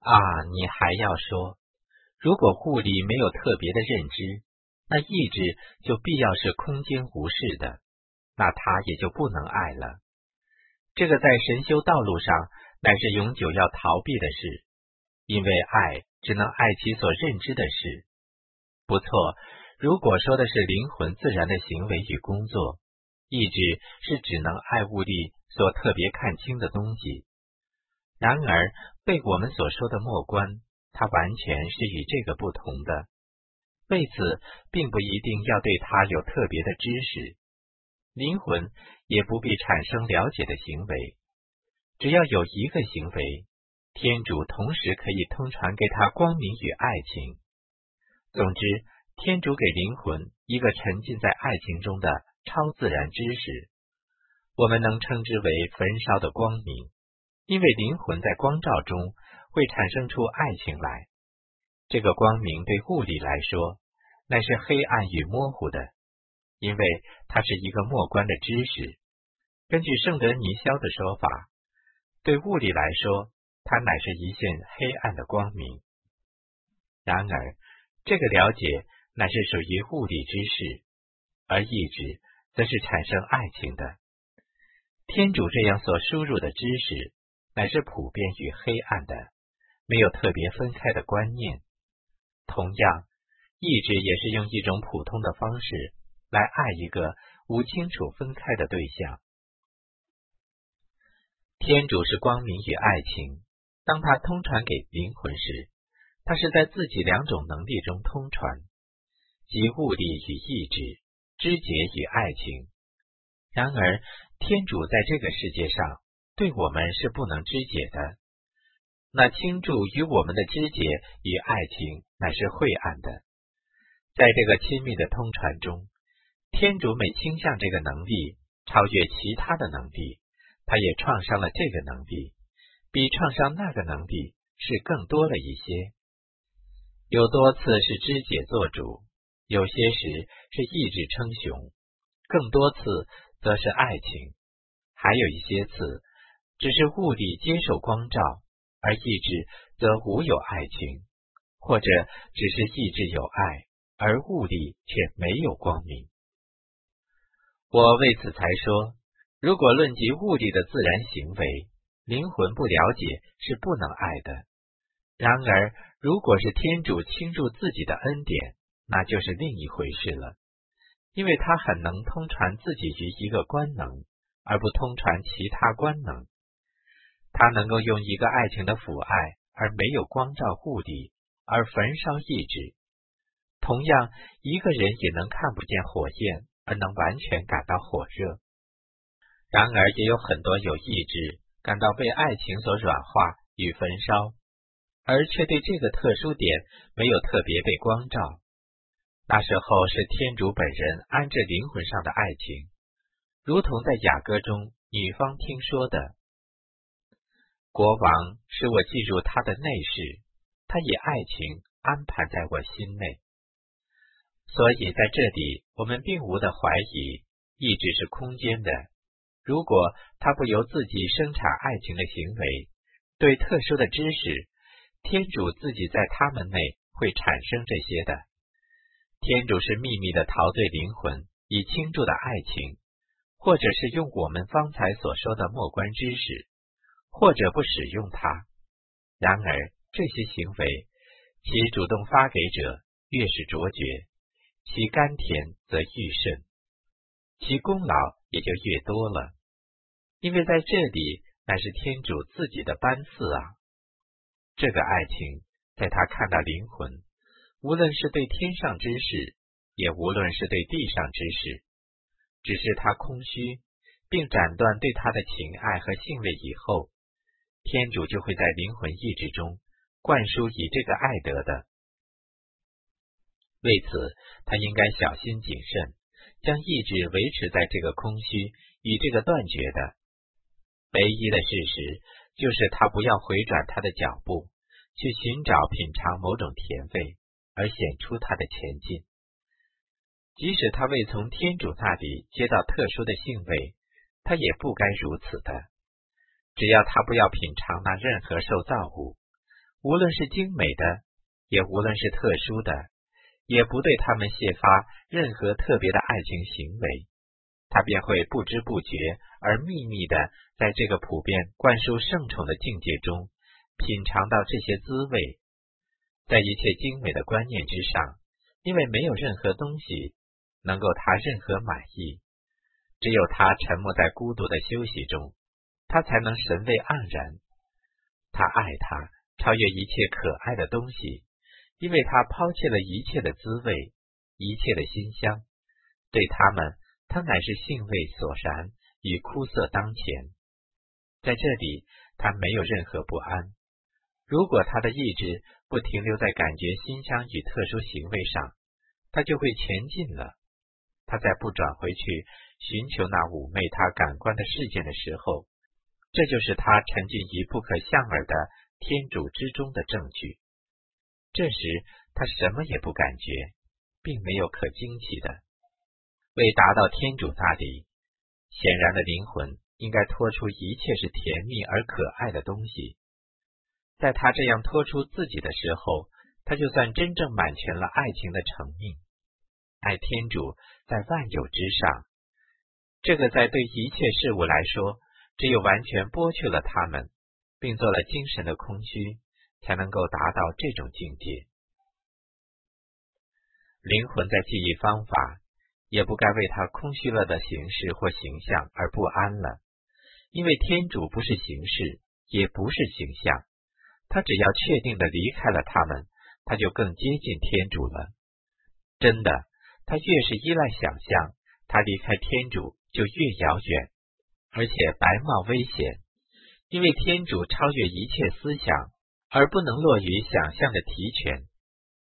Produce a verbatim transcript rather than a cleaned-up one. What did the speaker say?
啊，你还要说，如果物理没有特别的认知，那意志就必要是空间无视的，那它也就不能爱了。这个在神修道路上乃是永久要逃避的事，因为爱只能爱其所认知的事。不错，如果说的是灵魂自然的行为与工作，意志是只能爱物力所特别看清的东西。然而被我们所说的末观，它完全是与这个不同的，为此并不一定要对它有特别的知识，灵魂也不必产生了解的行为，只要有一个行为，天主同时可以通传给他光明与爱情。总之，天主给灵魂一个沉浸在爱情中的超自然知识，我们能称之为焚烧的光明，因为灵魂在光照中会产生出爱情来。这个光明对物理来说乃是黑暗与模糊的，因为它是一个末观的知识。根据圣德尼肖的说法，对物理来说，它乃是一线黑暗的光明。然而这个了解乃是属于物理之事，而意志则是产生爱情的。天主这样所输入的知识乃是普遍与黑暗的，没有特别分开的观念。同样，意志也是用一种普通的方式来爱一个无清楚分开的对象。天主是光明与爱情，当他通传给灵魂时，他是在自己两种能力中通传，即物力与意志，知觉与爱情。然而天主在这个世界上对我们是不能知解的，那倾注于我们的知觉与爱情乃是晦暗的。在这个亲密的通传中，天主每倾向这个能力超越其他的能力，他也创伤了这个能力，比创伤那个能力是更多了一些。有多次是知觉做主，有些时是意志称雄，更多次则是爱情，还有一些次只是物理接受光照，而意志则无有爱情，或者只是意志有爱，而物理却没有光明。我为此才说，如果论及物理的自然行为，灵魂不了解是不能爱的。然而如果是天主倾注自己的恩典，那就是另一回事了，因为他很能通传自己于一个观能，而不通传其他观能。他能够用一个爱情的抚爱而没有光照物理，而焚烧意志。同样，一个人也能看不见火焰而能完全感到火热。然而也有很多有意志感到被爱情所软化与焚烧，而却对这个特殊点没有特别被光照。那时候是天主本人安置灵魂上的爱情，如同在雅歌中女方听说的，国王使我记住他的内事，他以爱情安排在我心内。所以在这里我们并无的怀疑意志是空间的，如果他不由自己生产爱情的行为，对特殊的知识，天主自己在他们内会产生这些的。天主是秘密的陶醉灵魂以倾注的爱情，或者是用我们方才所说的末观知识，或者不使用它。然而这些行为，其主动发给者越是卓绝，其甘甜则愈甚，其功劳也就越多了，因为在这里乃是天主自己的颁赐啊。这个爱情在他看到灵魂，无论是对天上之事，也无论是对地上之事，只是他空虚并斩断对他的情爱和信位以后，天主就会在灵魂意志中灌输以这个爱德的。为此他应该小心谨慎，将意志维持在这个空虚与这个断绝的。唯一的事实就是他不要回转他的脚步，去寻找品尝某种甜味，而显出他的前进。即使他未从天主那里接到特殊的信味，他也不该如此的。只要他不要品尝那任何受造物， 无论是精美的，也无论是特殊的，也不对他们泄发任何特别的爱情行为，他便会不知不觉而秘密的在这个普遍灌输圣宠的境界中品尝到这些滋味。在一切精美的观念之上，因为没有任何东西能够他任何满意，只有他沉没在孤独的休息中，他才能神味盎然。他爱他超越一切可爱的东西，因为他抛弃了一切的滋味，一切的馨香，对他们他乃是兴味索然与枯涩当前。在这里他没有任何不安。如果他的意志不停留在感觉馨香与特殊行为上，他就会前进了。他在不转回去寻求那妩媚他感官的事件的时候，这就是他沉浸于不可向耳的天主之中的证据。这时他什么也不感觉，并没有可惊奇的。为达到天主那里，显然的灵魂应该托出一切是甜蜜而可爱的东西。在他这样托出自己的时候，他就算真正满全了爱情的成命。爱天主在万有之上，这个在对一切事物来说，只有完全剥去了它们，并做了精神的空虚，才能够达到这种境界。灵魂在记忆方法，也不该为他空虚了的形式或形象而不安了，因为天主不是形式，也不是形象，他只要确定的离开了他们，他就更接近天主了。真的，他越是依赖想象，他离开天主就越遥远，而且白冒危险，因为天主超越一切思想，而不能落于想象的提权。